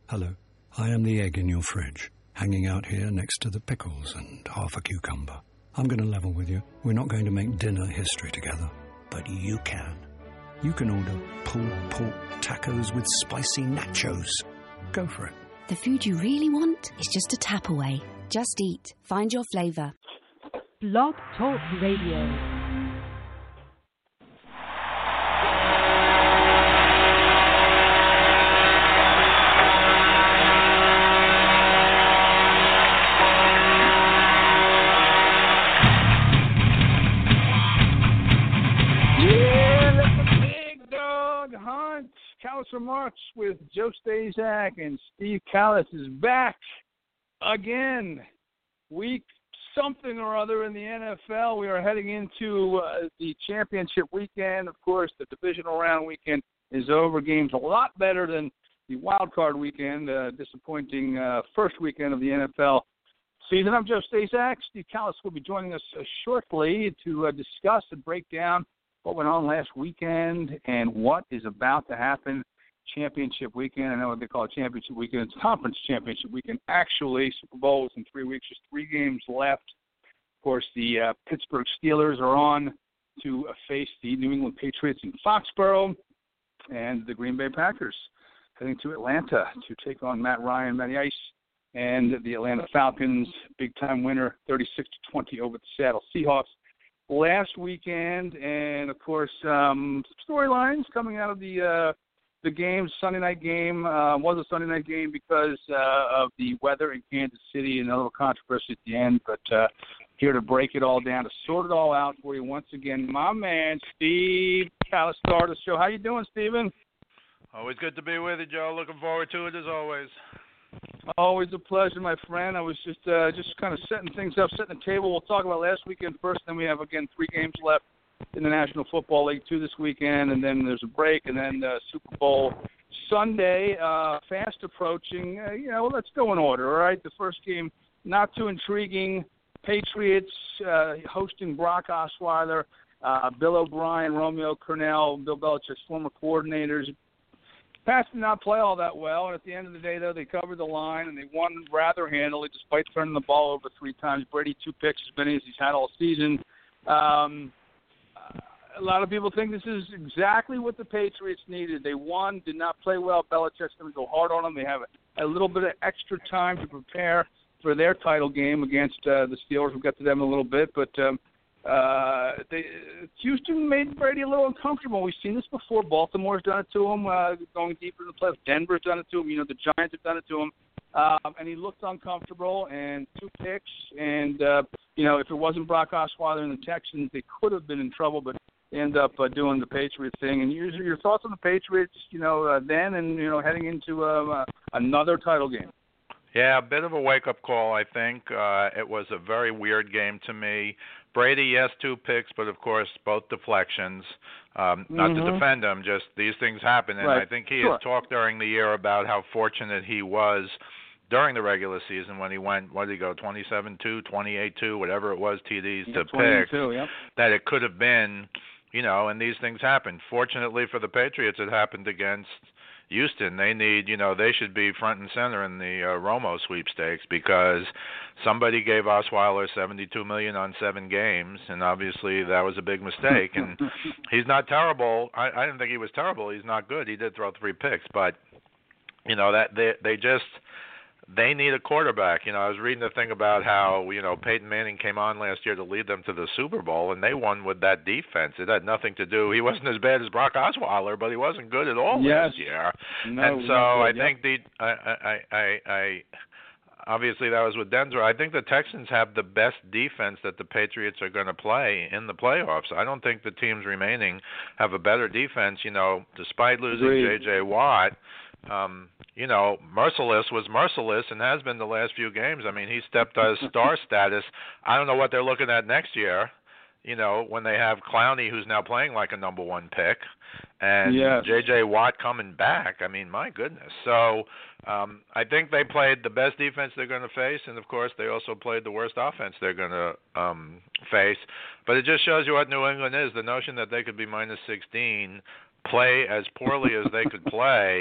Hello, I am the egg in your fridge, hanging out here next to the pickles and half a cucumber. I'm going to level with you. We're not going to make dinner history together, but you can. You can order pulled pork tacos with spicy nachos. Go for it. The food you really want is just a tap away. Just Eat. Find your flavour. Blog Talk Radio. Callis Remarks with Joe Stazak, and Steve Callis is back again. Week something or other in the NFL. We are heading into the championship weekend. Of course, the divisional round weekend is over. Games a lot better than the wild card weekend. Disappointing first weekend of the NFL season. I'm Joe Stazak. Steve Callis will be joining us shortly to discuss and break down what went on last weekend and what is about to happen championship weekend. I know what they call it championship weekend. It's conference championship weekend. Actually, Super Bowl is in 3 weeks. Just 3 games left. Of course, the Pittsburgh Steelers are on to face the New England Patriots in Foxborough, and the Green Bay Packers heading to Atlanta to take on Matt Ryan, Matty Ice, and the Atlanta Falcons. Big-time winner, 36-20 over the Seattle Seahawks last weekend. And, of course, storylines coming out of the game. Sunday night game was a Sunday night game because of the weather in Kansas City and a little controversy at the end. But here to break it all down, to sort it all out for you once again, my man, Steve Callis, star of the show. How you doing, Steven? Always good to be with you, Joe. Looking forward to it as always. Always a pleasure, my friend. I was just kind of setting things up, setting the table. We'll talk about last weekend first, then we have, again, 3 games left in the National Football League, 2 this weekend, and then there's a break, and then Super Bowl Sunday, fast approaching. Let's go in order, all right? The first game, not too intriguing. Patriots hosting Brock Osweiler, Bill O'Brien, Romeo Crennel, Bill Belichick's former coordinators. Pats did not play all that well, and at the end of the day, though, they covered the line, and they won rather handily despite turning the ball over 3 times. Brady, 2 picks, as many as he's had all season. A lot of people think this is exactly what the Patriots needed. They won, did not play well. Belichick's going to go hard on them. They have a little bit of extra time to prepare for their title game against the Steelers. We'll get to them in a little bit, but Houston made Brady a little uncomfortable. We've seen this before. Baltimore's done it to him, going deeper in the playoffs. Denver's done it to him. The Giants have done it to him. And he looked uncomfortable, and 2 picks. And, if it wasn't Brock Osweiler and the Texans, they could have been in trouble, but they end up doing the Patriots thing. And your thoughts on the Patriots, then and, heading into another title game? Yeah, a bit of a wake-up call, I think. It was a very weird game to me. Brady, yes, 2 picks, but, of course, both deflections. Not to defend him, just these things happen. And right. I think he has talked during the year about how fortunate he was during the regular season when he went, 27-2, 28-2, whatever it was, TDs to pick, yep. that it could have been, and these things happen. Fortunately for the Patriots, it happened against Houston. They need, they should be front and center in the Romo sweepstakes because somebody gave Osweiler $72 million on 7 games, and obviously that was a big mistake. And he's not terrible. I didn't think he was terrible. He's not good. He did throw 3 picks, but that they need a quarterback. I was reading the thing about how, Peyton Manning came on last year to lead them to the Super Bowl, and they won with that defense. It had nothing to do. He wasn't as bad as Brock Osweiler, but he wasn't good at all last year. No, and so I think obviously that was with Denver. I think the Texans have the best defense that the Patriots are going to play in the playoffs. I don't think the teams remaining have a better defense, despite losing J.J. Watt. Merciless was merciless and has been the last few games. I mean, he stepped out of star status. I don't know what they're looking at next year, when they have Clowney, who's now playing like a number 1 pick, and J.J. Watt coming back. I mean, my goodness. So I think they played the best defense they're going to face, and, of course, they also played the worst offense they're going to face. But it just shows you what New England is, the notion that they could be minus 16, play as poorly as they could play,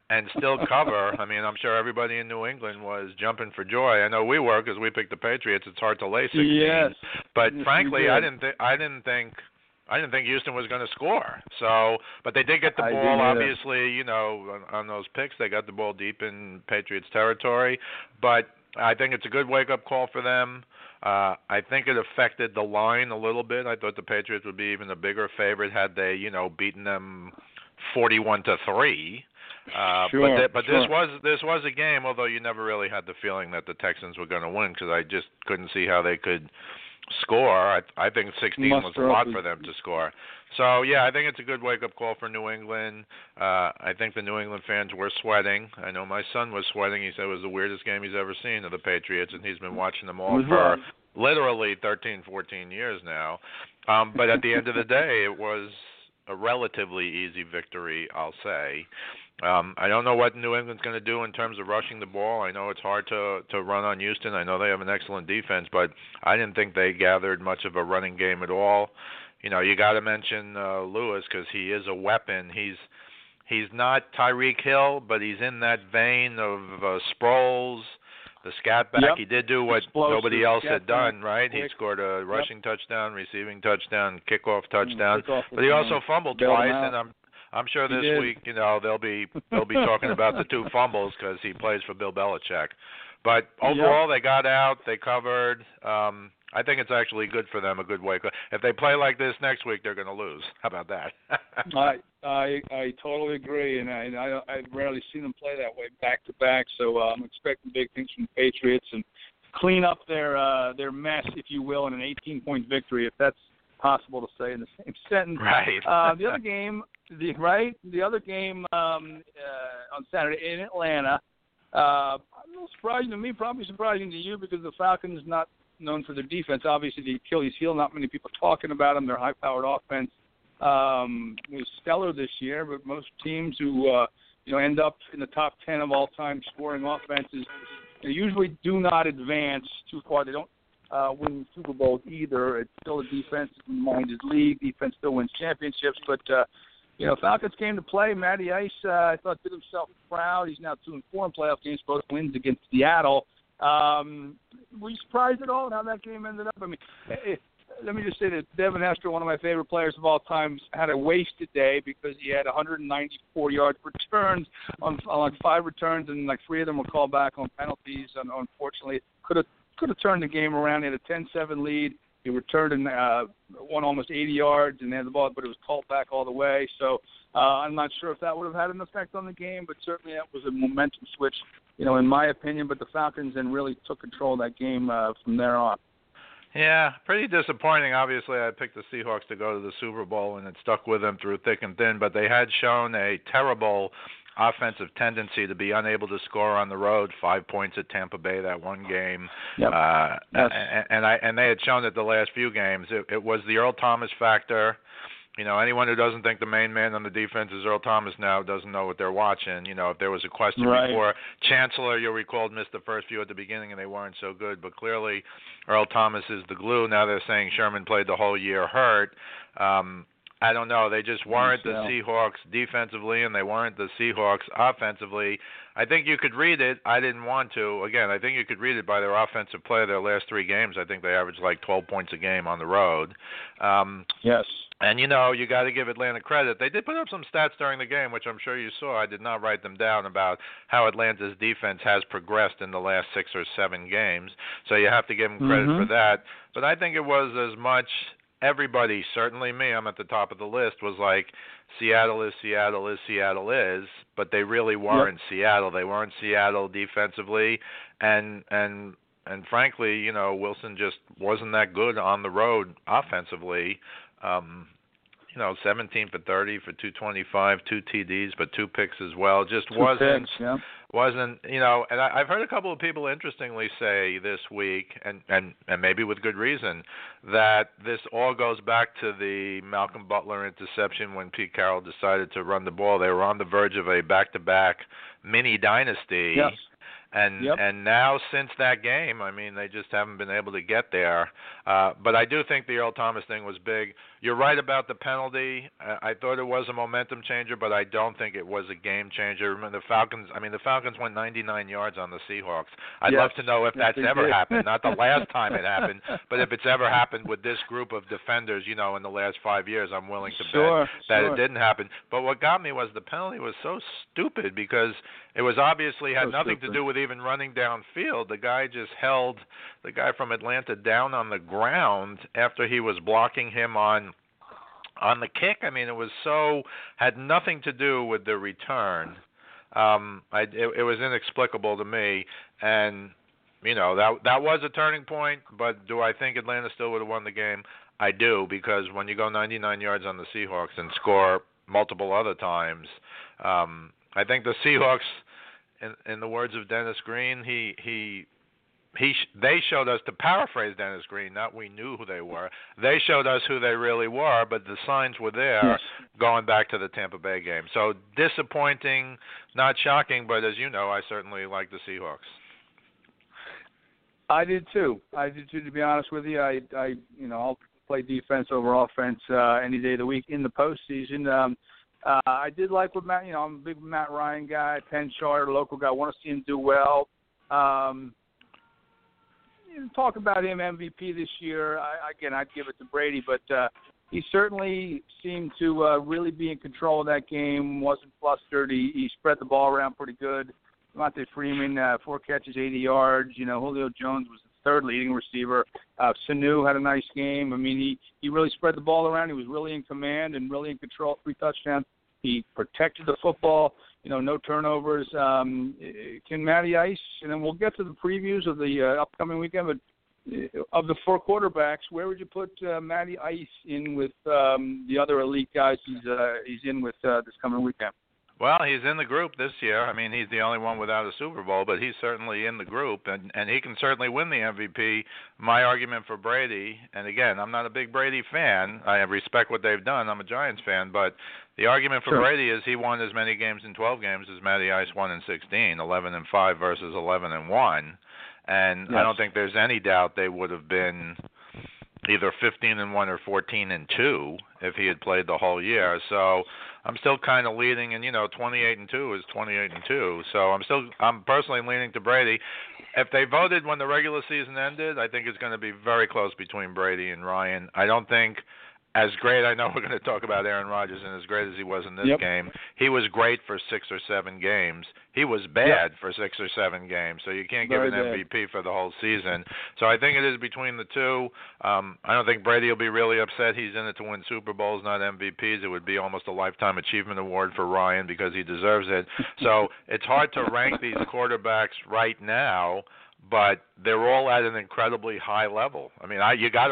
and still cover. I mean, I'm sure everybody in New England was jumping for joy. I know we were because we picked the Patriots. It's hard to lay 16. Yes. But Yes, frankly, I didn't think Houston was going to score. So, but they did get the ball. Obviously, you know, on those picks, they got the ball deep in Patriots territory. But I think it's a good wake-up call for them. I think it affected the line a little bit. I thought the Patriots would be even a bigger favorite had they, you know, beaten them 41-3. But this was a game, although you never really had the feeling that the Texans were going to win because I just couldn't see how they could score. I think 16 was a lot for them to score. So, yeah, I think it's a good wake-up call for New England. I think the New England fans were sweating. I know my son was sweating. He said it was the weirdest game he's ever seen of the Patriots, and he's been watching them all for literally 13, 14 years now. But at the end of the day, it was a relatively easy victory, I'll say. I don't know what New England's going to do in terms of rushing the ball. I know it's hard to run on Houston. I know they have an excellent defense, but I didn't think they gathered much of a running game at all. You know, you got to mention Lewis because he is a weapon. He's not Tyreek Hill, but he's in that vein of Sproles, the scat back. He did do what nobody else had done, right? He scored a rushing touchdown, receiving touchdown, kickoff touchdown, but he also fumbled twice, and I'm sure this week, you know, they'll be talking about the two fumbles because he plays for Bill Belichick. But overall, they got out, they covered. I think it's actually good for them, a good wake up. If they play like this next week, they're going to lose. How about that? I totally agree, and I've rarely seen them play that way back to back. So I'm expecting big things from the Patriots and clean up their mess, if you will, in an 18-point victory, if that's possible to say in the same sentence. Right. The other game, on Saturday in Atlanta. A little surprising to me, probably surprising to you, because the Falcons not known for their defense. Obviously, the Achilles heel, not many people talking about them. Their high-powered offense was stellar this year, but most teams who end up in the top 10 of all-time scoring offenses, they usually do not advance too far. They don't win Super Bowls either. It's still a defensive-minded league. Defense still wins championships, but Falcons came to play. Matty Ice, I thought, did himself proud. He's now 2-4 in playoff games, both wins against Seattle. Were you surprised at all at how that game ended up? I mean, let me just say that Devin Hester, one of my favorite players of all time, had a wasted day because he had 194 yards returns on like 5 returns, and like 3 of them were called back on penalties. And unfortunately, could have turned the game around. He had a 10-7 lead. He returned and won almost 80 yards and had the ball, but it was called back all the way. So I'm not sure if that would have had an effect on the game, but certainly that was a momentum switch, in my opinion. But the Falcons then really took control of that game from there on. Yeah, pretty disappointing. Obviously, I picked the Seahawks to go to the Super Bowl, and it stuck with them through thick and thin. But they had shown a terrible offensive tendency to be unable to score on the road. 5 points at Tampa Bay that one game. Yep. And they had shown it the last few games. It was the Earl Thomas factor. Anyone who doesn't think the main man on the defense is Earl Thomas now doesn't know what they're watching. If there was a question before, Chancellor, you'll recall, missed the first few at the beginning and they weren't so good. But clearly Earl Thomas is the glue. Now they're saying Sherman played the whole year hurt. I don't know. They just weren't the Seahawks defensively, and they weren't the Seahawks offensively. I think you could read it. I didn't want to. Again, I think you could read it by their offensive play their last 3 games. I think they averaged like 12 points a game on the road. Yes. And, you got to give Atlanta credit. They did put up some stats during the game, which I'm sure you saw. I did not write them down, about how Atlanta's defense has progressed in the last 6 or 7 games. So you have to give them credit for that. But I think it was as much everybody, certainly me, I'm at the top of the list, was like, Seattle is, but they really weren't Seattle. They weren't Seattle defensively, and frankly, Wilson just wasn't that good on the road offensively. 17 for 30 for 225, 2 TDs, but 2 picks as well. Just wasn't. And I've heard a couple of people interestingly say this week, and maybe with good reason, that this all goes back to the Malcolm Butler interception when Pete Carroll decided to run the ball. They were on the verge of a back-to-back mini dynasty. Yes. And now since that game, I mean, they just haven't been able to get there. But I do think the Earl Thomas thing was big. you're right about the penalty. I thought it was a momentum changer, but I don't think it was a game changer. Remember, the Falcons went 99 yards on the Seahawks. I'd love to know if that's ever happened. Not the last time it happened, but if it's ever happened with this group of defenders, in the last 5 years, I'm willing to bet that it didn't happen. But what got me was the penalty was so stupid because it was obviously had nothing to do with even running downfield. The guy just held the guy from Atlanta down on the ground after he was blocking him on the kick. I mean, had nothing to do with the return. It was inexplicable to me, and that was a turning point. But do I think Atlanta still would have won the game? I do, because when you go 99 yards on the Seahawks and score multiple other times, I think the Seahawks, in the words of Dennis Green, they showed us, to paraphrase Dennis Green, not we knew who they were. They showed us who they really were, but the signs were there going back to the Tampa Bay game. So disappointing, not shocking, but as you know, I certainly like the Seahawks. I did too, to be honest with you. I'll play defense over offense any day of the week in the postseason. I did like what Matt, I'm a big Matt Ryan guy, Penn Charter, local guy. I want to see him do well. Talk about him MVP this year. I'd give it to Brady, but he certainly seemed to really be in control of that game, wasn't flustered. He spread the ball around pretty good. Devontae Freeman, 4 catches, 80 yards. Julio Jones was the third leading receiver. Sanu had a nice game. I mean, he really spread the ball around. He was really in command and really in control. 3 touchdowns. He protected the football. No turnovers. Can Matty Ice, and then we'll get to the previews of the upcoming weekend, but of the 4 quarterbacks, where would you put Matty Ice in with the other elite guys he's in with this coming weekend? Well, he's in the group this year. I mean, he's the only one without a Super Bowl, but he's certainly in the group, and he can certainly win the MVP. My argument for Brady, and again, I'm not a big Brady fan. I respect what they've done. I'm a Giants fan, but the argument for Brady is he won as many games in 12 games as Matty Ice won in 16, 11-5 versus 11-1. And I don't think there's any doubt they would have been either 15-1 or 14-2 if he had played the whole year. So I'm still kind of leaning, and 28-2 is 28-2. So I'm personally leaning to Brady. If they voted when the regular season ended, I think it's going to be very close between Brady and Ryan. I don't think as great, I know we're going to talk about Aaron Rodgers, and as great as he was in this game, he was great for 6 or 7 games. He was bad for 6 or 7 games, so you can't give an MVP for the whole season. So I think it is between the two. I don't think Brady will be really upset. He's in it to win Super Bowls, not MVPs. It would be almost a Lifetime Achievement Award for Ryan because he deserves it. So it's hard to rank these quarterbacks right now, but they're all at an incredibly high level. I mean, you got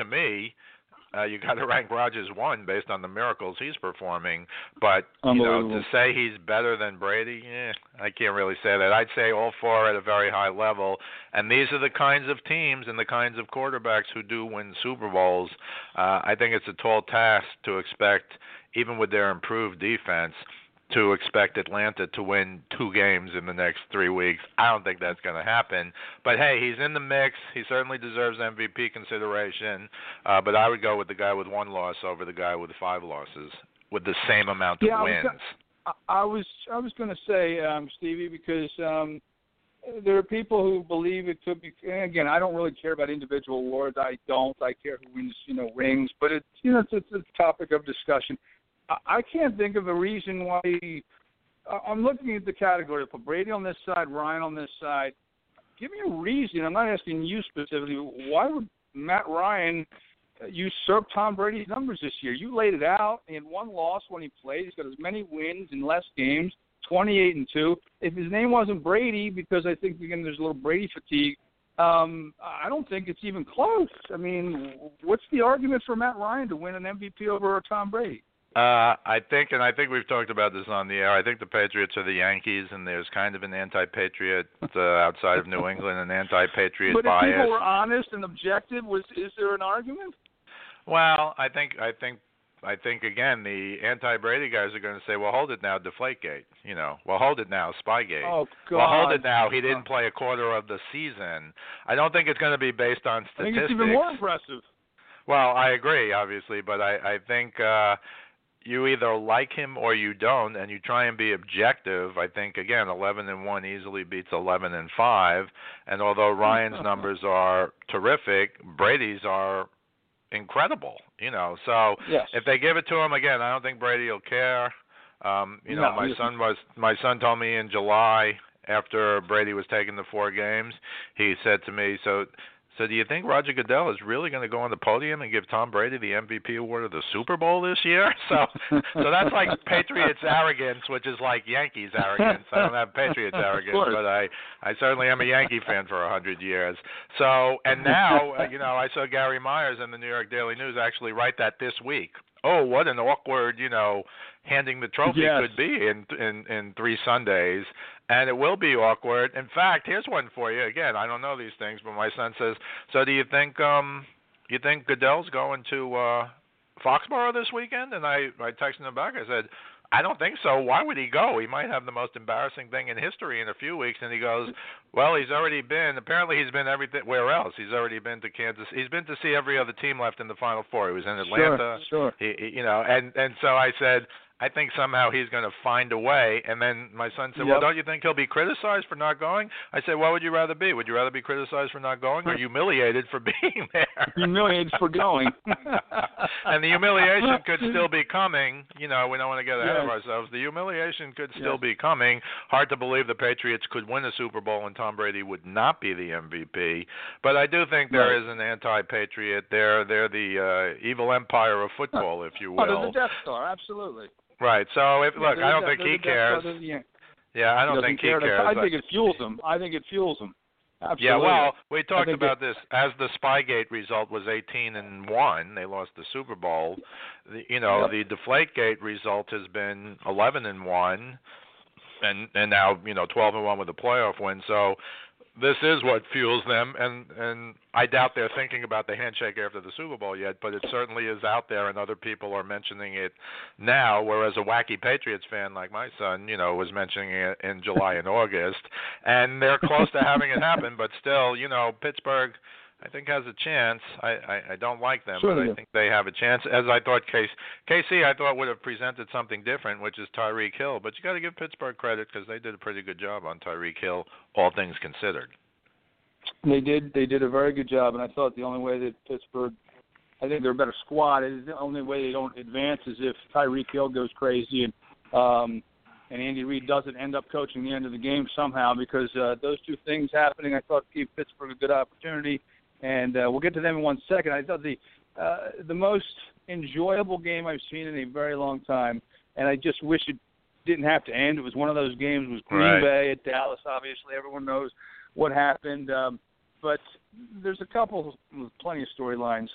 to rank Rodgers 1 based on the miracles he's performing. But, to say he's better than Brady, I can't really say that. I'd say all 4 at a very high level. And these are the kinds of teams and the kinds of quarterbacks who do win Super Bowls. I think it's a tall task to expect, even with their improved defense, to expect Atlanta to win 2 games in the next 3 weeks. I don't think that's going to happen. But, hey, he's in the mix. He certainly deserves MVP consideration. But I would go with the guy with 1 loss over the guy with 5 losses with the same amount of wins. I was going to say, Stevie, because there are people who believe it could be – and again, I don't really care about individual awards. I don't. I care who wins, rings. But it's a topic of discussion. I can't think of a reason why I'm looking at the category. Put Brady on this side, Ryan on this side. Give me a reason. I'm not asking you specifically. Why would Matt Ryan usurp Tom Brady's numbers this year? You laid it out. He had 1 loss when he played. He's got as many wins in less games, 28-2. If his name wasn't Brady, because I think, again, there's a little Brady fatigue, I don't think it's even close. I mean, what's the argument for Matt Ryan to win an MVP over Tom Brady? I think we've talked about this on the air. I think the Patriots are the Yankees, and there's kind of an anti-Patriot outside of New England, an anti-Patriot bias. But if people were honest and objective, is there an argument? Well, I think again, the anti-Brady guys are going to say, "Well, hold it now, Deflategate." Well, hold it now, Spygate. Oh God. Well, hold it now. He didn't play a quarter of the season. I don't think it's going to be based on statistics. I think it's even more impressive. Well, I agree, obviously, but I think you either like him or you don't, and you try and be objective. I think again, 11-1 easily beats 11-5, and although Ryan's numbers are terrific, Brady's are incredible. So yes. if they give it to him again, I don't think Brady will care. My son told me in July after Brady was taking the 4 games, he said to me, So do you think Roger Goodell is really going to go on the podium and give Tom Brady the MVP award of the Super Bowl this year? So that's like Patriots arrogance, which is like Yankees arrogance. I don't have Patriots arrogance, but I certainly am a Yankee fan for 100 years. So, and now, I saw Gary Myers in the New York Daily News actually write that this week. Oh, what an awkward, handing the trophy could be in 3 Sundays. And it will be awkward. In fact, here's one for you. Again, I don't know these things, but my son says, so do you think Goodell's going to Foxborough this weekend? And I texted him back. I said, I don't think so. Why would he go? He might have the most embarrassing thing in history in a few weeks. And he goes, well, he's already been. Apparently, he's been everywhere else. He's already been to Kansas. He's been to see every other team left in the Final Four. He was in Atlanta. Sure. And so I said, I think somehow he's going to find a way. And then my son said, well, don't you think he'll be criticized for not going? I said, what would you rather be? Would you rather be criticized for not going or humiliated for being there? Humiliated for going. And the humiliation could still be coming. We don't want to get ahead of ourselves. The humiliation could still be coming. Hard to believe the Patriots could win a Super Bowl and Tom Brady would not be the MVP. But I do think there is an anti-Patriot. They're the evil empire of football, if you will. Oh, they're the Death Star, absolutely. Right. So, I don't think he cares. I don't think he cares. I think it fuels him. Absolutely. Yeah, well, we talked about this. As the Spygate result was 18-1, they lost the Super Bowl. The Deflategate result has been 11-1, and now 12-1 with a playoff win. So this is what fuels them, and I doubt they're thinking about the handshake after the Super Bowl yet, but it certainly is out there, and other people are mentioning it now, whereas a wacky Patriots fan like my son, was mentioning it in July and August, and they're close to having it happen, but still, Pittsburgh, I think, has a chance. I don't like them, but I think they have a chance, as I thought KC, I thought, would have presented something different, which is Tyreek Hill, but you got to give Pittsburgh credit because they did a pretty good job on Tyreek Hill, all things considered. They did a very good job, and I thought the only way that Pittsburgh, I think they're a better squad, is the only way they don't advance is if Tyreek Hill goes crazy and Andy Reid doesn't end up coaching the end of the game somehow, because those two things happening, I thought, gave Pittsburgh a good opportunity. And we'll get to them in 1 second. I thought the most enjoyable game I've seen in a very long time, and I just wish it didn't have to end. It was one of those games. It was Green Bay at Dallas. Obviously, everyone knows what happened. But there's plenty of storylines.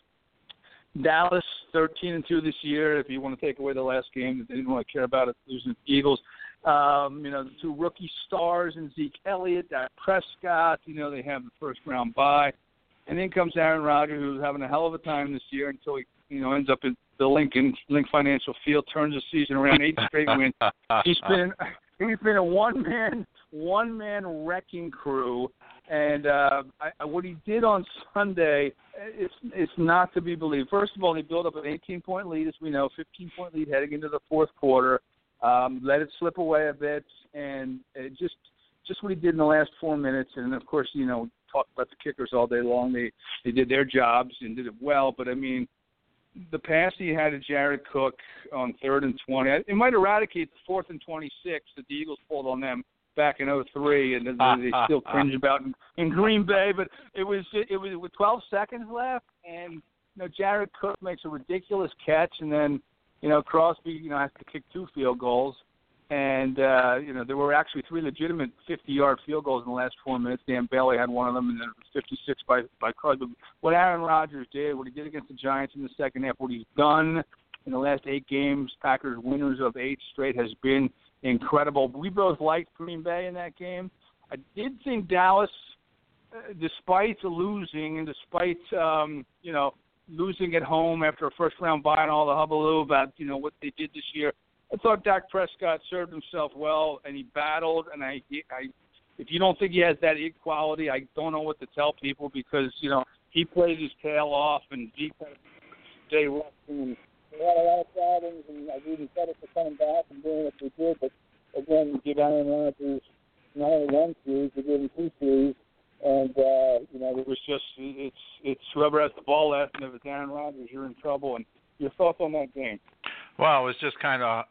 Dallas 13-2 this year. If you want to take away the last game, they didn't really care about it, losing the Eagles. The 2 rookie stars in Zeke Elliott, Dak Prescott. They have the first round bye. And then comes Aaron Rodgers, who's having a hell of a time this year until he, ends up at the Link Financial Field, turns the season around, 8 straight wins. He's been a one man wrecking crew, and what he did on Sunday, it's not to be believed. First of all, he built up an 18-point lead, as we know, 15-point lead heading into the fourth quarter. Let it slip away a bit, and just what he did in the last 4 minutes. And of course, talk about the kickers all day long. They did their jobs and did it well. But I mean, the pass he had to Jared Cook on 3rd and 20, it might eradicate the 4th and 26 that the Eagles pulled on them back in 2003, and they still cringe about in Green Bay. But it was with 12 seconds left, and Jared Cook makes a ridiculous catch, and then Crosby has to kick 2 field goals. And, there were actually 3 legitimate 50-yard field goals in the last 4 minutes. Dan Bailey had one of them, and then it was 56 by Crosby. What Aaron Rodgers did, what he did against the Giants in the second half, what he's done in the last 8 games, Packers winners of 8 straight, has been incredible. We both liked Green Bay in that game. I did think Dallas, despite losing and despite, losing at home after a first-round bye and all the hullabaloo about, what they did this year, I thought Dak Prescott served himself well, and he battled. And if you don't think he has that quality, I don't know what to tell people because, he played his tail off, and Zeke had a day resting, and they had a lot of problems, and I didn't credit for coming back and doing what they did, but again, give Aaron Rodgers not only one series, they gave him 2 series, and it was just it's whoever has the ball last, and if it's Aaron Rodgers, you're in trouble. And your thoughts on that game? Well, it was just kind of,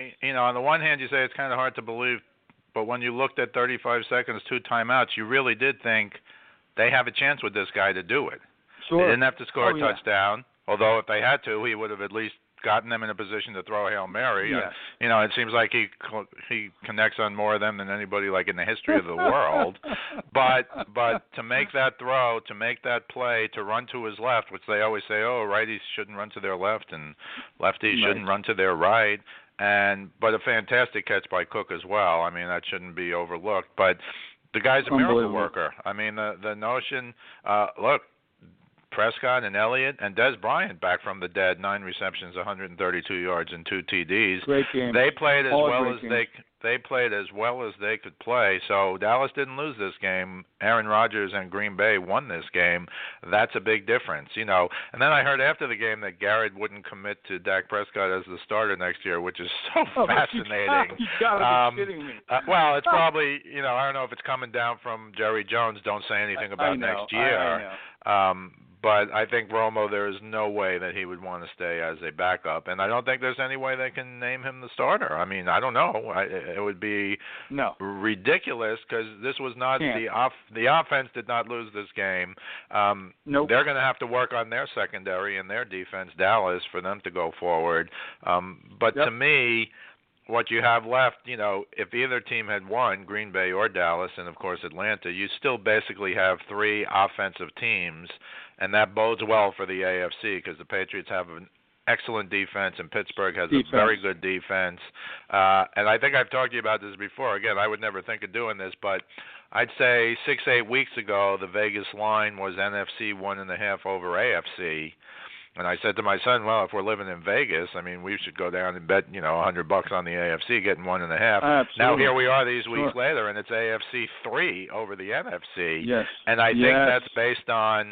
on the one hand, you say it's kind of hard to believe, but when you looked at 35 seconds, 2 timeouts, you really did think they have a chance with this guy to do it. Sure. They didn't have to score a touchdown, although if they had to, he would have at least gotten them in a position to throw a Hail Mary. Yeah. It seems like he connects on more of them than anybody like in the history of the world. But to make that throw, to make that play, to run to his left, which they always say, righties shouldn't run to their left and lefties shouldn't run to their right. But a fantastic catch by Cook as well. I mean, that shouldn't be overlooked. But the guy's a miracle worker. I mean, the notion, look, Prescott and Elliott and Des Bryant back from the dead, 9 receptions, 132 yards, and 2 TDs. Great game. They played as well as they played as well as they could play. So Dallas didn't lose this game. Aaron Rodgers and Green Bay won this game. That's a big difference, And then I heard after the game that Garrett wouldn't commit to Dak Prescott as the starter next year, which is so fascinating. You gotta be kidding me. Well, it's probably I don't know if it's coming down from Jerry Jones. Don't say anything about next year. I know. But I think Romo, there is no way that he would want to stay as a backup, and I don't think there's any way they can name him the starter. I mean, I don't know. It would be ridiculous because this was not the offense did not lose this game. Nope. They're going to have to work on their secondary and their defense, Dallas, for them to go forward. But to me, what you have left, if either team had won, Green Bay or Dallas, and of course Atlanta, you still basically have 3 offensive teams, and that bodes well for the AFC because the Patriots have an excellent defense and Pittsburgh has a very good defense. And I think I've talked to you about this before. Again, I would never think of doing this, but I'd say 6-8 weeks ago, the Vegas line was NFC 1.5 over AFC. And I said to my son, well, if we're living in Vegas, I mean, we should go down and bet, $100 on the AFC, getting 1.5. Absolutely. Now here we are these weeks later, and it's AFC 3 over the NFC. Yes. And I think that's based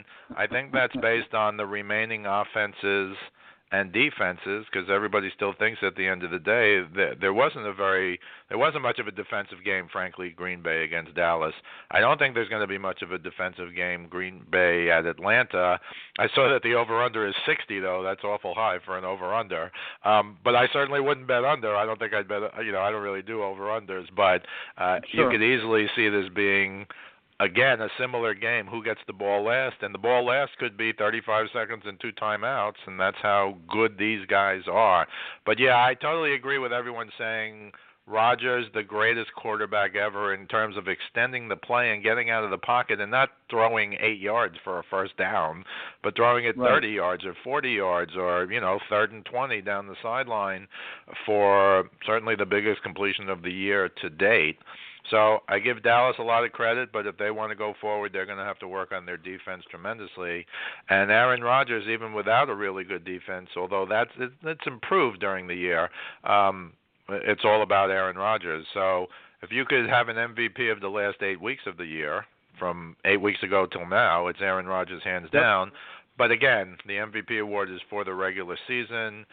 on the remaining offenses and defenses, because everybody still thinks at the end of the day that there wasn't much of a defensive game, frankly, Green Bay against Dallas. I don't think there's going to be much of a defensive game, Green Bay at Atlanta. I saw that the over-under is 60, though. That's awful high for an over-under. But I certainly wouldn't bet under. I don't think I'd bet, I don't really do over-unders. But you could easily see this being, again, a similar game. Who gets the ball last? And the ball last could be 35 seconds and 2 timeouts, and that's how good these guys are. But, yeah, I totally agree with everyone saying Rodgers, the greatest quarterback ever in terms of extending the play and getting out of the pocket and not throwing 8 yards for a first down, but throwing it 30 yards or 40 yards or, 3rd and 20 down the sideline for certainly the biggest completion of the year to date. So I give Dallas a lot of credit, but if they want to go forward, they're going to have to work on their defense tremendously. And Aaron Rodgers, even without a really good defense, although it's improved during the year, it's all about Aaron Rodgers. So if you could have an MVP of the last 8 weeks of the year, from 8 weeks ago till now, it's Aaron Rodgers hands down. But again, the MVP award is for the regular season.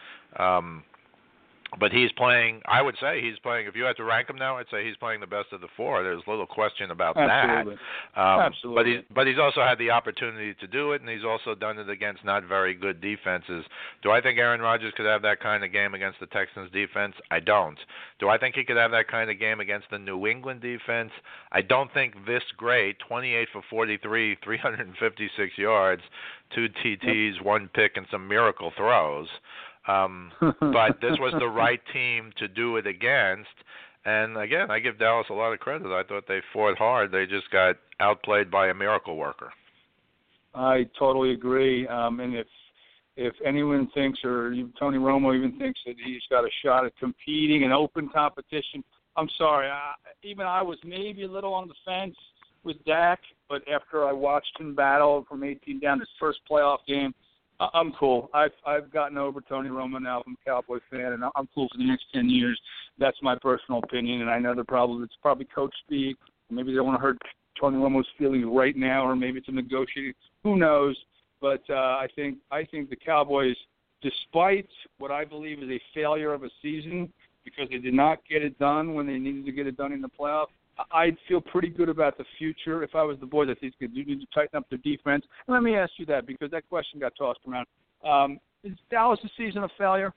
But he's playing, I would say he's playing, if you had to rank him now, I'd say he's playing the best of the 4. There's little question about that. Absolutely. But he's also had the opportunity to do it, and he's also done it against not very good defenses. Do I think Aaron Rodgers could have that kind of game against the Texans defense? I don't. Do I think he could have that kind of game against the New England defense? I don't think this great, 28 for 43, 356 yards, 2 TTs, 1 pick, and some miracle throws. But this was the right team to do it against. And, again, I give Dallas a lot of credit. I thought they fought hard. They just got outplayed by a miracle worker. I totally agree. And if anyone thinks, or Tony Romo even thinks that he's got a shot at competing in open competition, I'm sorry. Even I was maybe a little on the fence with Dak, but after I watched him battle from 18 down his first playoff game, I'm cool. I've gotten over Tony Romo now. I'm a Cowboy fan, and I'm cool for the next 10 years. That's my personal opinion, and I know it's probably coach speak. Maybe they don't want to hurt Tony Romo's feeling right now, or maybe it's a negotiating. Who knows? But I think the Cowboys, despite what I believe is a failure of a season because they did not get it done when they needed to get it done in the playoffs, I'd feel pretty good about the future. If I was the boys, I think they do need to tighten up their defense. And let me ask you that, because that question got tossed around. Is Dallas' season a failure?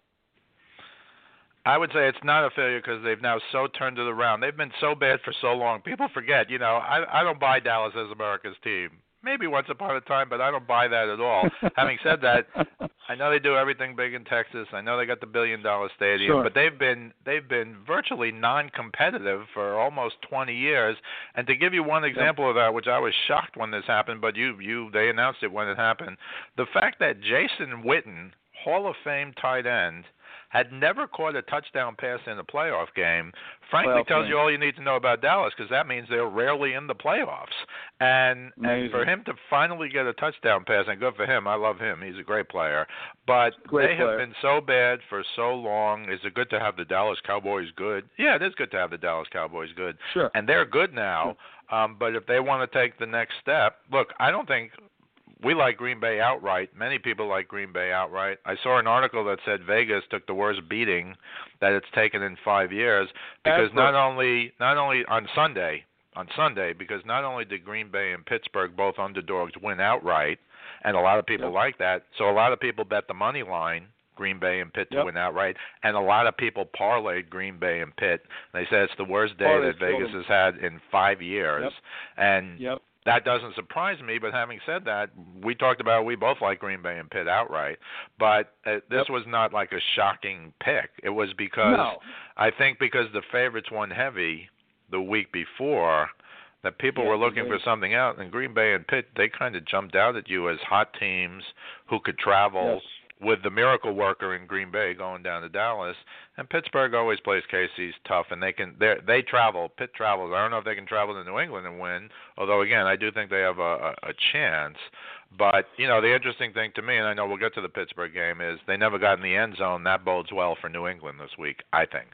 I would say it's not a failure because they've now so turned it around. They've been so bad for so long. People forget, I don't buy Dallas as America's team. Maybe once upon a time, but I don't buy that at all. Having said that, I know they do everything big in Texas. I know they got the $1 billion stadium, sure. But they've been virtually non-competitive for almost 20 years. And to give you one example of that, which I was shocked when this happened, but they announced it when it happened, the fact that Jason Witten, Hall of Fame tight end, had never caught a touchdown pass in a playoff game, frankly tells you all you need to know about Dallas, because that means they're rarely in the playoffs. And for him to finally get a touchdown pass, and good for him, I love him, he's a great player, but they have been so bad for so long. Is it good to have the Dallas Cowboys good? Yeah, it is good to have the Dallas Cowboys good. Sure. And they're good now, but if they want to take the next step, look, I don't think we like Green Bay outright. Many people like Green Bay outright. I saw an article that said Vegas took the worst beating that it's taken in 5 years because not only on Sunday, because not only did Green Bay and Pittsburgh, both underdogs, win outright, and a lot of people like that, so a lot of people bet the money line, Green Bay and Pitt to win outright, and a lot of people parlayed Green Bay and Pitt. They said it's the worst day that Vegas has had in 5 years. And that doesn't surprise me, but having said that, we both like Green Bay and Pitt outright, but this was not like a shocking pick. It was because, I think because the favorites won heavy the week before, that people were looking for something out, and Green Bay and Pitt, they kind of jumped out at you as hot teams who could travel with the miracle worker in Green Bay going down to Dallas. And Pittsburgh always plays KC's tough, and they travel. Pitt travels. I don't know if they can travel to New England and win, although, again, I do think they have a chance. But, the interesting thing to me, and I know we'll get to the Pittsburgh game, is they never got in the end zone. That bodes well for New England this week, I think.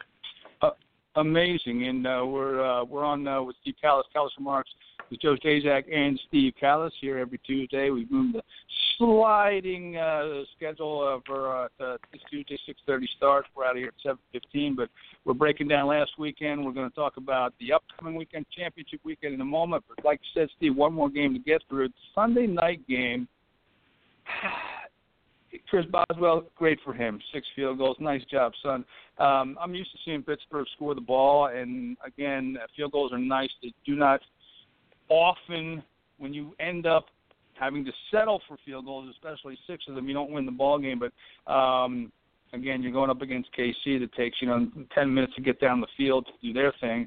Amazing. And we're on with Steve Callis Remarks with Joe Stazak and Steve Callis here every Tuesday. We've moved the sliding schedule for this Tuesday, 6:30 start. We're out of here at 7:15, but we're breaking down last weekend. We're going to talk about the upcoming weekend, championship weekend, in a moment. But like you said, Steve, one more game to get through. It's a Sunday night game. Chris Boswell, great for him. 6 field goals. Nice job, son. I'm used to seeing Pittsburgh score the ball, and, again, field goals are nice. They do not often, when you end up having to settle for field goals, especially 6 of them, you don't win the ball game. But, again, you're going up against KC that takes, 10 minutes to get down the field to do their thing.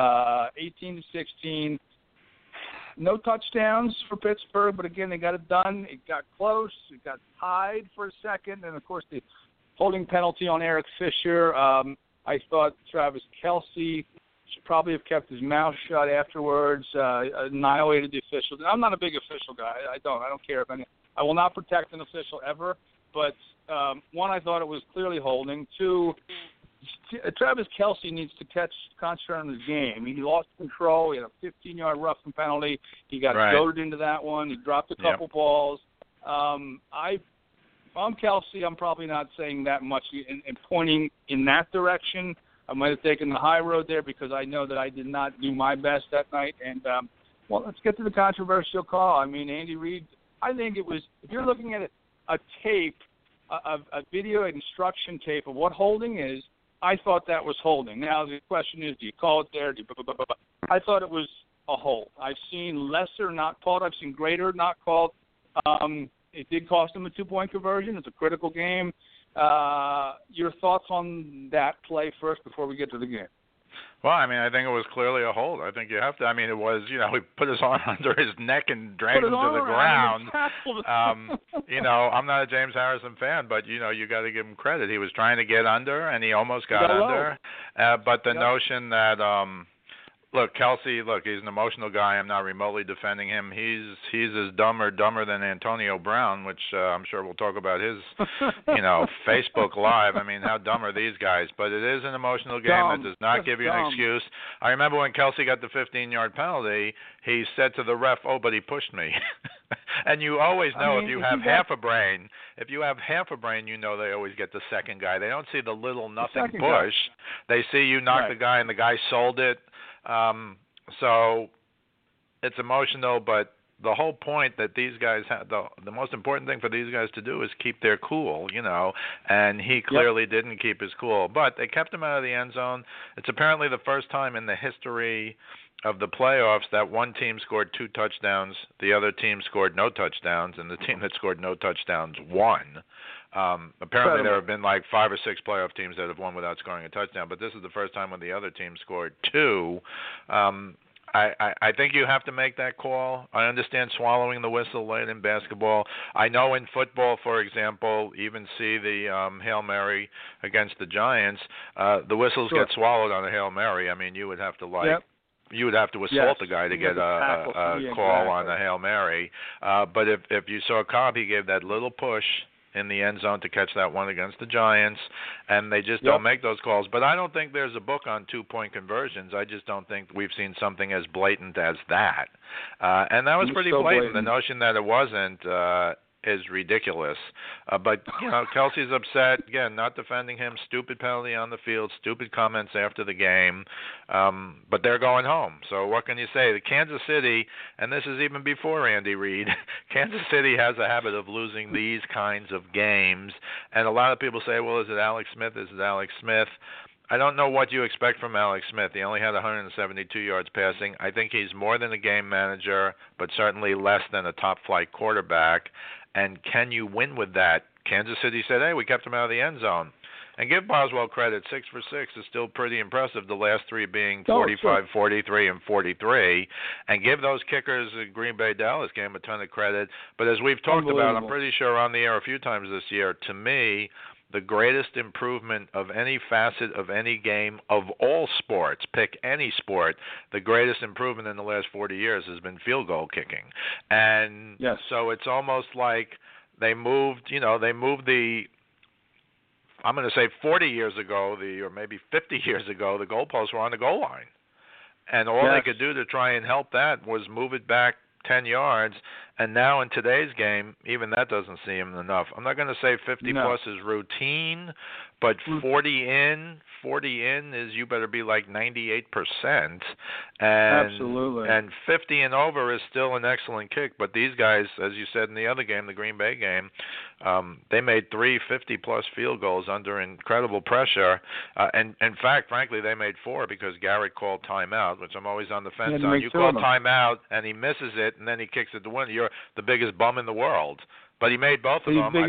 18-16. No touchdowns for Pittsburgh, but, again, they got it done. It got close. It got tied for a second. And, of course, the holding penalty on Eric Fisher. I thought Travis Kelce should probably have kept his mouth shut afterwards, annihilated the officials. I'm not a big official guy. I don't care if any. I will not protect an official ever. But, one, I thought it was clearly holding. 2, Travis Kelce needs to concentrate on his game. He lost control. He had a 15-yard roughing penalty. He got goaded into that one. He dropped a couple balls. If I'm Kelce, I'm probably not saying that much and pointing in that direction. I might have taken the high road there because I know that I did not do my best that night. And, let's get to the controversial call. I mean, Andy Reid, I think it was, if you're looking at a tape, a video instruction tape of what holding is, I thought that was holding. Now, the question is, do you call it there? I thought it was a hold. I've seen lesser not called. I've seen greater not called. It did cost them a 2-point conversion. It's a critical game. Your thoughts on that play first before we get to the game? Well, I mean, I think it was clearly a hold. I think you have to. I mean, it was, he put his arm under his neck and dragged him to the ground. I'm not a James Harrison fan, but, you got to give him credit. He was trying to get under, and he almost got under. But the notion that, Look, Kelsey, he's an emotional guy. I'm not remotely defending him. He's as dumber than Antonio Brown, which I'm sure we'll talk about his, Facebook Live. I mean, how dumb are these guys? But it is an emotional game that does not give you an excuse. I remember when Kelsey got the 15-yard penalty, he said to the ref, "Oh, but he pushed me." And you always know if you have half a brain, you know they always get the second guy. They don't see the little nothing push. They see you knock the guy and the guy sold it. So it's emotional, but the whole point that these guys have, the most important thing for these guys to do is keep their cool, and he clearly didn't keep his cool. But they kept him out of the end zone. It's apparently the first time in the history of the playoffs that one team scored 2 touchdowns, the other team scored no touchdowns, and the team that scored no touchdowns won. Apparently there have been like 5 or 6 playoff teams that have won without scoring a touchdown, but this is the first time when the other team scored 2. I think you have to make that call. I understand swallowing the whistle late in basketball. I know in football, for example, even see the Hail Mary against the Giants, the whistles get swallowed on a Hail Mary. I mean, you would have to you would have to assault the guy to get a call on a Hail Mary. But if you saw Cobb, he gave that little push in the end zone to catch that one against the Giants, and they just don't make those calls. But I don't think there's a book on 2-point conversions. I just don't think we've seen something as blatant as that. And that was pretty blatant. The notion that it wasn't is ridiculous. But, Kelsey's upset. Again, not defending him. Stupid penalty on the field. Stupid comments after the game. But they're going home. So what can you say? The Kansas City, and this is even before Andy Reid, Kansas City has a habit of losing these kinds of games. And a lot of people say, well, is it Alex Smith? Is it Alex Smith? I don't know what you expect from Alex Smith. He only had 172 yards passing. I think he's more than a game manager, but certainly less than a top-flight quarterback. And can you win with that? Kansas City said, hey, we kept him out of the end zone. And give Boswell credit, 6 for 6 is still pretty impressive, the last 3 being 45, 43, and 43. And give those kickers in Green Bay-Dallas game a ton of credit. But as we've talked about, I'm pretty sure on the air a few times this year, to me, the greatest improvement of any facet of any game of all sports, pick any sport, the greatest improvement in the last 40 years has been field goal kicking. And so it's almost like they moved the, I'm going to say 40 years ago, or maybe 50 years ago, the goalposts were on the goal line. And all they could do to try and help that was move it back 10 yards, and now in today's game, even that doesn't seem enough. I'm not going to say 50-plus is routine, but 40 in is you better be like 98%. And, absolutely. And 50 and over is still an excellent kick, but these guys, as you said in the other game, the Green Bay game, they made 3 50-plus field goals under incredible pressure. And in fact, frankly, they made 4 because Garrett called timeout, which I'm always on the fence on. You call timeout, and he misses it, and then he kicks it to win. You're the biggest bum in the world. But he made both of them.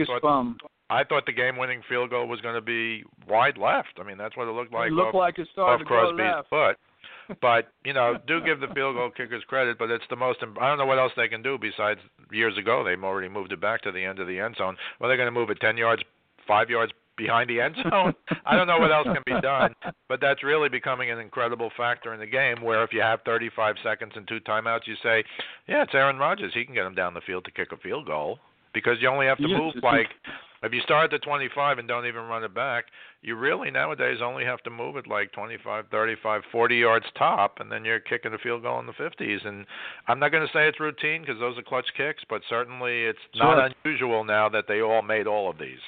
I thought the game-winning field goal was going to be wide left. I mean, that's what it looked like. It looked like it started off Crosby's to go left. foot. But, do give the field goal kickers credit, but it's the most – I don't know what else they can do besides years ago. They've already moved it back to the end of the end zone. Well, they're going to move it 10 yards, 5 yards behind the end zone. I don't know what else can be done, but that's really becoming an incredible factor in the game where if you have 35 seconds and 2 timeouts, you say, yeah, it's Aaron Rodgers. He can get him down the field to kick a field goal because you only have to move like – if you start at 25 and don't even run it back, you really nowadays only have to move it like 25, 35, 40 yards top, and then you're kicking a field goal in the 50s. And I'm not going to say it's routine because those are clutch kicks, but certainly it's not unusual now that they all made all of these.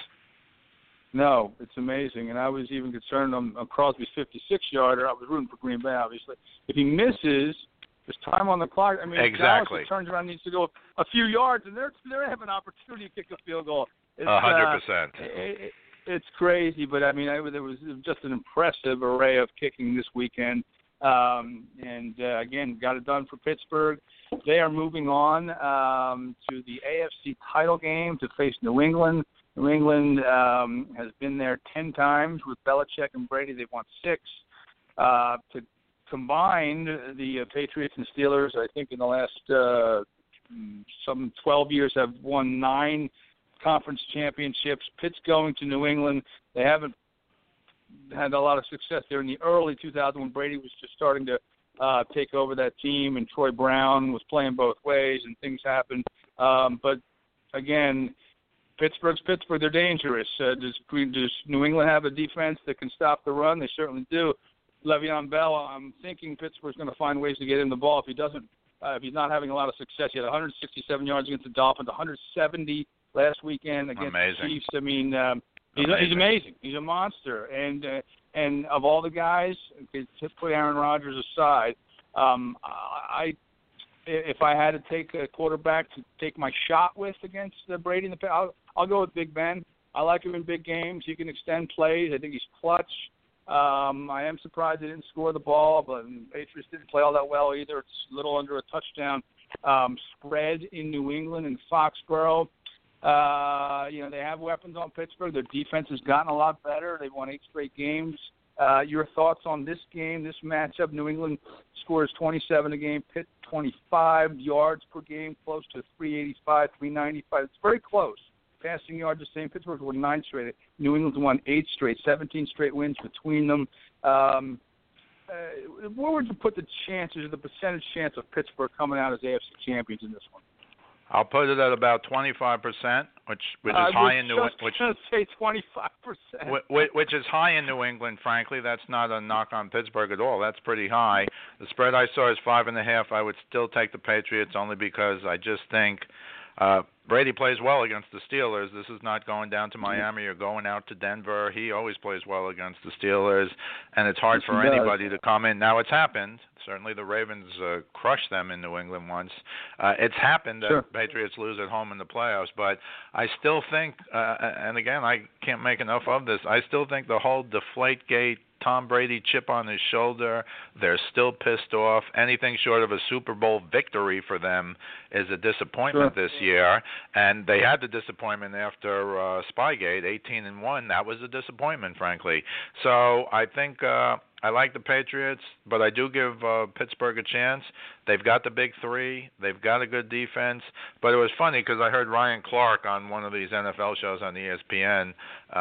No, it's amazing. And I was even concerned on Crosby's 56-yarder. I was rooting for Green Bay, obviously. If he misses, there's time on the clock. I mean, exactly. Dallas turns around, needs to go a few yards, and they have an opportunity to kick a field goal. 100%. It's crazy, but I mean, there was just an impressive array of kicking this weekend. And again, got it done for Pittsburgh. They are moving on to the AFC title game to face New England. New England has been there 10 times with Belichick and Brady. They've won 6. To combine, the Patriots and Steelers, I think in the last some 12 years have won 9 conference championships. Pitt's going to New England. They haven't had a lot of success there in the early 2000s when Brady was just starting to take over that team, and Troy Brown was playing both ways, and things happened. But, again, Pittsburgh's Pittsburgh. They're dangerous. Does New England have a defense that can stop the run? They certainly do. Le'Veon Bell, I'm thinking Pittsburgh's going to find ways to get him the ball. If he doesn't, if he's not having a lot of success, he had 167 yards against the Dolphins, 170 last weekend against the Chiefs. I mean, he's amazing. He's a monster. And of all the guys, to put Aaron Rodgers aside, if I had to take a quarterback to take my shot with against Brady in the I'll go with Big Ben. I like him in big games. He can extend plays. I think he's clutch. I am surprised they didn't score the ball, but the Patriots didn't play all that well either. It's a little under a touchdown spread in New England and Foxborough. They have weapons on Pittsburgh. Their defense has gotten a lot better. They've won 8 straight games. Your thoughts on this game, this matchup? New England scores 27 a game, Pitt 25 yards per game, close to 385, 395. It's very close. Passing yards the same. Pittsburgh won 9 straight. New England's won 8 straight, 17 straight wins between them. Where would you put the chances, or the percentage chance of Pittsburgh coming out as AFC champions in this one? I'll put it at about 25%, which is high in New England. I was going to say 25%. Which is high in New England, frankly. That's not a knock on Pittsburgh at all. That's pretty high. The spread I saw is 5.5. I would still take the Patriots only because I just think Brady plays well against the Steelers. This is not going down to Miami or going out to Denver. He always plays well against the Steelers, and it's hard for anybody to come in. Now, it's happened. Certainly the Ravens crushed them in New England once. It's happened that Patriots lose at home in the playoffs, but I still think, and again, I can't make enough of this, I still think the whole Deflategate, Tom Brady chip on his shoulder, they're still pissed off. Anything short of a Super Bowl victory for them is a disappointment this year, and they had the disappointment after Spygate, 18-1. That was a disappointment, frankly. So I think I like the Patriots, but I do give Pittsburgh a chance. They've got the big 3. They've got a good defense. But it was funny because I heard Ryan Clark on one of these NFL shows on ESPN.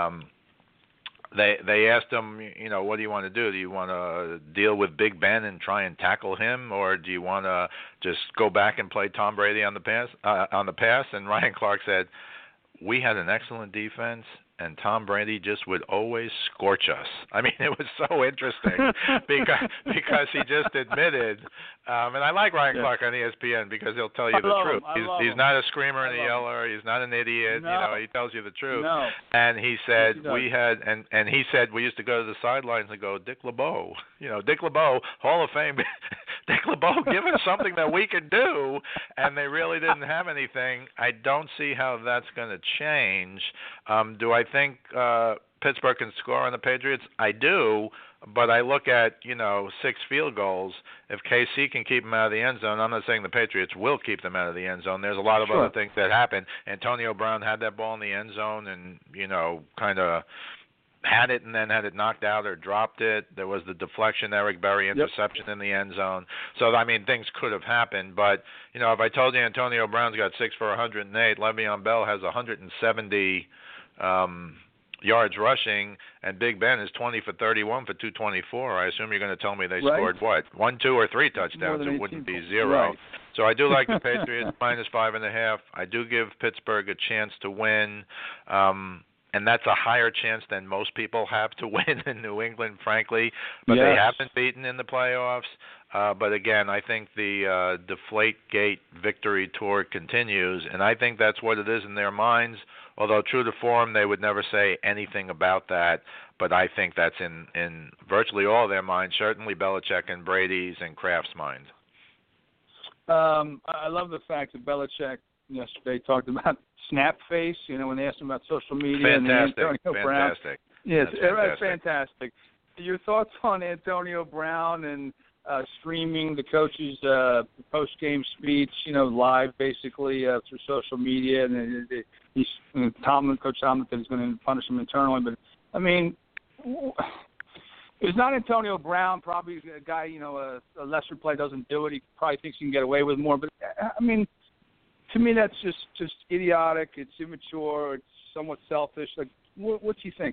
They asked him, what do you want to do? Do you want to deal with Big Ben and try and tackle him, or do you want to just go back and play Tom Brady on the pass? And Ryan Clark said, we had an excellent defense, and Tom Brady just would always scorch us. I mean, it was so interesting because he just admitted, and I like Ryan Clark on ESPN because he'll tell you the truth. He's not a screamer and a yeller. He's not an idiot. No. He tells you the truth. No. And he said he he said we used to go to the sidelines and go, Dick LeBeau, Dick LeBeau, Hall of Fame. Dick LeBeau, give us something that we can do, and they really didn't have anything. I don't see how that's going to change. Do I think Pittsburgh can score on the Patriots? I do, but I look at, 6 field goals. If KC can keep them out of the end zone, I'm not saying the Patriots will keep them out of the end zone. There's a lot of other things that happen. Antonio Brown had that ball in the end zone and, kind of had it and then had it knocked out or dropped it. There was the deflection, Eric Berry interception in the end zone. So, things could have happened. But, if I told you Antonio Brown's got 6 for 108, Le'Veon Bell has 170 yards rushing, and Big Ben is 20 for 31 for 224, I assume you're going to tell me they scored, 1, 2, or 3 touchdowns. It wouldn't be 0. Right. So I do like the Patriots, minus 5.5. I do give Pittsburgh a chance to win. And that's a higher chance than most people have to win in New England, frankly. But they have been beaten in the playoffs. But again, I think the Deflategate victory tour continues, and I think that's what it is in their minds. Although true to form, they would never say anything about that. But I think that's in virtually all their minds, certainly Belichick and Brady's and Kraft's minds. I love the fact that Belichick yesterday talked about snap face, when they asked him about social media. Fantastic. Yes, fantastic. Your thoughts on Antonio Brown and streaming the coach's post-game speech, live basically through social media, and Coach Tomlin is going to punish him internally. But, it's not Antonio Brown, probably a guy, a lesser play doesn't do it. He probably thinks he can get away with more. But, to me, that's just idiotic. It's immature. It's somewhat selfish. Like, what's he thinking?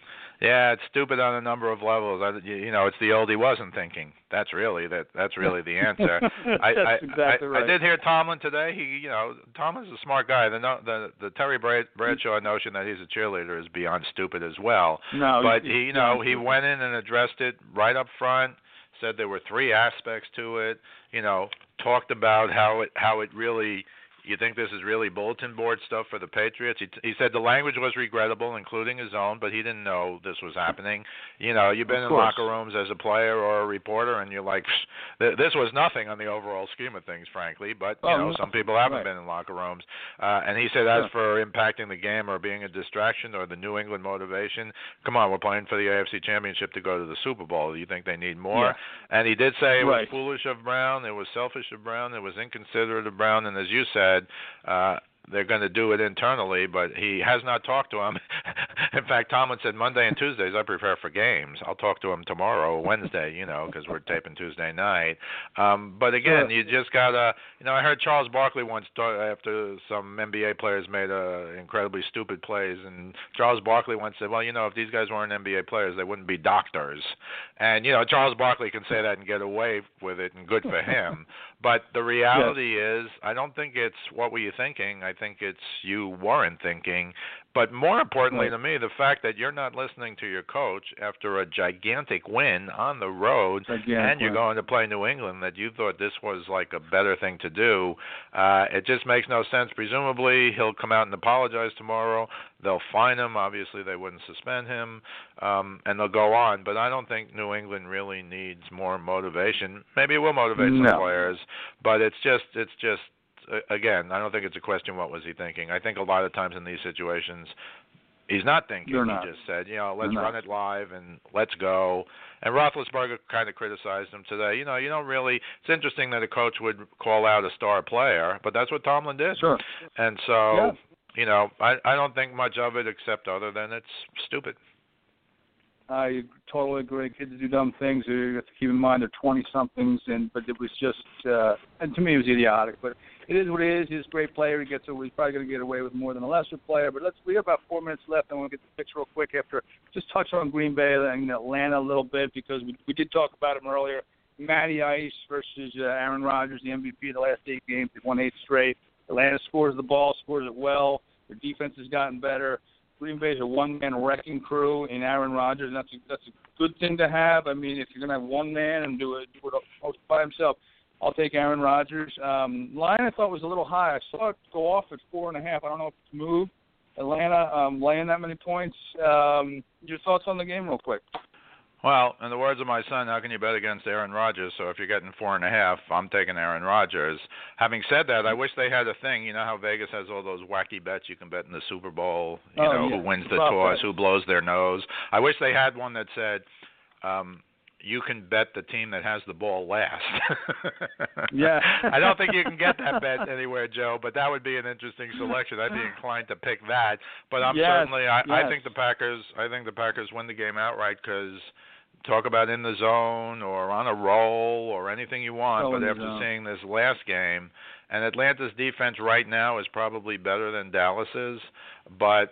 Yeah, it's stupid on a number of levels. It's the old he wasn't thinking. That's really the answer. That's exactly right. I did hear Tomlin today. Tomlin's a smart guy. The Terry Bradshaw notion that he's a cheerleader is beyond stupid as well. No, but he went in and addressed it right up front. Said there were 3 aspects to it. Talked about how it really. You think this is really bulletin board stuff for the Patriots? He said the language was regrettable, including his own, but he didn't know this was happening. You've been in locker rooms as a player or a reporter, and you're like, this was nothing on the overall scheme of things, frankly. But some people haven't been in locker rooms. And he said, as for impacting the game or being a distraction or the New England motivation, come on, we're playing for the AFC Championship to go to the Super Bowl. Do you think they need more? Yeah. And he did say it was foolish of Brown, it was selfish of Brown, it was inconsiderate of Brown, and as you said, they're going to do it internally, but he has not talked to him. In fact, Tomlin said Monday and Tuesdays I prepare for games. I'll talk to him tomorrow, Wednesday, because we're taping Tuesday night. But again, you just got to, I heard Charles Barkley once after some NBA players made incredibly stupid plays, and Charles Barkley once said, well, if these guys weren't NBA players, they wouldn't be doctors. And, Charles Barkley can say that and get away with it, and good for him. But the reality is, I don't think it's what were you thinking. I think it's you weren't thinking. But more importantly to me, the fact that you're not listening to your coach after a gigantic win on the road, and you're going to play New England, that you thought this was like a better thing to do. It just makes no sense. Presumably, he'll come out and apologize tomorrow. They'll fine him. Obviously, they wouldn't suspend him, and they'll go on. But I don't think New England really needs more motivation. Maybe it will motivate some players, but it's just. Again, I don't think it's a question, what was he thinking? I think a lot of times in these situations, he's not thinking. He just said, let's run it live and let's go. And Roethlisberger kind of criticized him today. You don't really – it's interesting that a coach would call out a star player, but that's what Tomlin did. Sure. And so, I don't think much of it except other than it's stupid. I totally agree. Kids do dumb things. You have to keep in mind they're 20-somethings, but it was just and to me it was idiotic. But it is what it is. He's a great player. He's probably going to get away with more than a lesser player. But we have about 4 minutes left. I want to get the picture real quick after just touch on Green Bay and Atlanta a little bit because we did talk about him earlier. Matty Ice versus Aaron Rodgers, the MVP of the last 8 games. They've won 8 straight. Atlanta scores the ball, scores it well. Their defense has gotten better. Green Bay is a one-man wrecking crew in Aaron Rodgers, and that's a good thing to have. I mean, if you're going to have one man and do it by himself, I'll take Aaron Rodgers. Line I thought was a little high. I saw it go off at 4.5. I don't know if it's moved. Atlanta laying that many points. Your thoughts on the game real quick? Well, in the words of my son, how can you bet against Aaron Rodgers? So if you're getting 4.5, I'm taking Aaron Rodgers. Having said that, I wish they had a thing. You know how Vegas has all those wacky bets you can bet in the Super Bowl, who wins the toss, who blows their nose. I wish they had one that said, you can bet the team that has the ball last. Yeah. I don't think you can get that bet anywhere, Joe, but that would be an interesting selection. I'd be inclined to pick that. But I think the Packers win the game outright because talk about in the zone or on a roll or anything you want, but after seeing this last game, and Atlanta's defense right now is probably better than Dallas's, but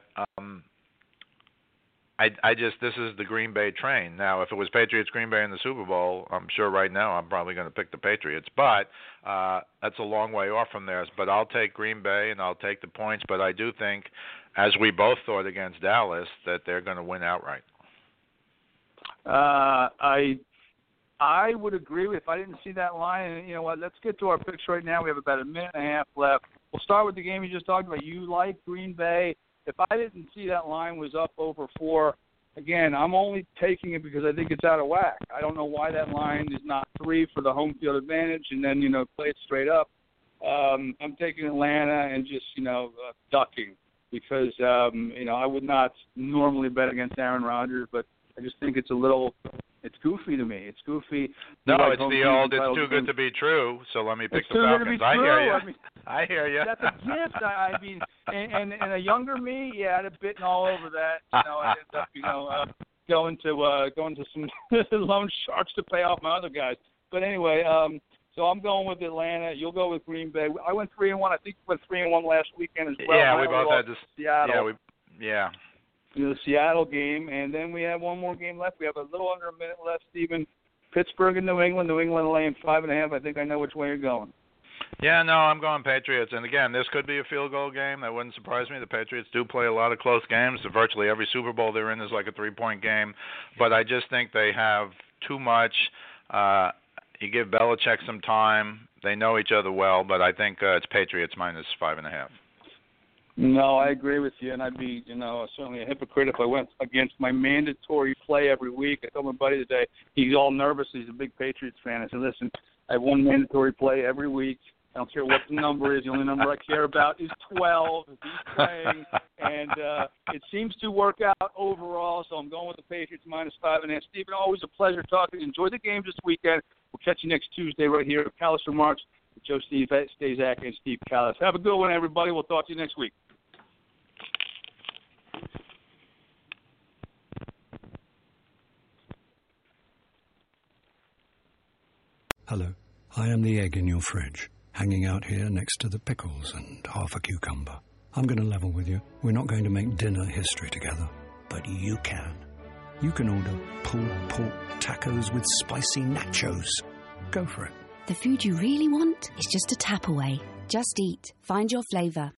this is the Green Bay train. Now, if it was Patriots-Green Bay in the Super Bowl, I'm sure right now I'm probably going to pick the Patriots. But that's a long way off from theirs. But I'll take Green Bay and I'll take the points. But I do think, as we both thought against Dallas, that they're going to win outright. I would agree with if I didn't see that line. And you know what? Let's get to our picks right now. We have about 1.5 minutes left. We'll start with the game you just talked about. You like Green Bay. If I didn't see that line was up over 4, again, I'm only taking it because I think it's out of whack. I don't know why that line is not 3 for the home field advantage and then, play it straight up. I'm taking Atlanta and just, ducking because, I would not normally bet against Aaron Rodgers, but I just think it's goofy to me. It's goofy. No, it's the old, it's too good to be true, so let me pick the Falcons. I hear you. I hear you. That's a gift. I mean, and a younger me, I'd have bitten all over that. I ended up, going to some loan sharks to pay off my other guys. But anyway, so I'm going with Atlanta. You'll go with Green Bay. I went 3-1. I think we went 3-1 last weekend as well. Yeah, we both had this. Seattle. Yeah. the Seattle game, and then we have one more game left. We have a little under a minute left, Stephen. Pittsburgh and New England. New England laying 5.5. I think I know which way you're going. Yeah, no, I'm going Patriots. And again, this could be a field goal game. That wouldn't surprise me. The Patriots do play a lot of close games. Virtually every Super Bowl they're in is like a 3-point game. But I just think they have too much. You give Belichick some time. They know each other well, but I think it's Patriots minus 5.5. No, I agree with you, and I'd be, certainly a hypocrite if I went against my mandatory play every week. I told my buddy today, he's all nervous. He's a big Patriots fan. I said, listen, I have one mandatory play every week. I don't care what the number is. The only number I care about is 12. If he's playing, and it seems to work out overall. So I'm going with the Patriots minus 5.5. Stephen, always a pleasure talking. Enjoy the games this weekend. We'll catch you next Tuesday right here at Callous Remarks with Joe Stazak and Steve Callous. Have a good one, everybody. We'll talk to you next week. Hello, I am the egg in your fridge, hanging out here next to the pickles and half a cucumber. I'm going to level with you. We're not going to make dinner history together, but you can. You can order pulled pork tacos with spicy nachos. Go for it. The food you really want is just a tap away. Just Eat. Find your flavor.